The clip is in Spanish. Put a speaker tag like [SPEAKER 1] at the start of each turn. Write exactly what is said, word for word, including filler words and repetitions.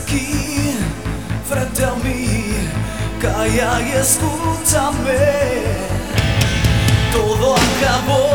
[SPEAKER 1] aquí, frente a mí, calla y escúchame. Todo acabó.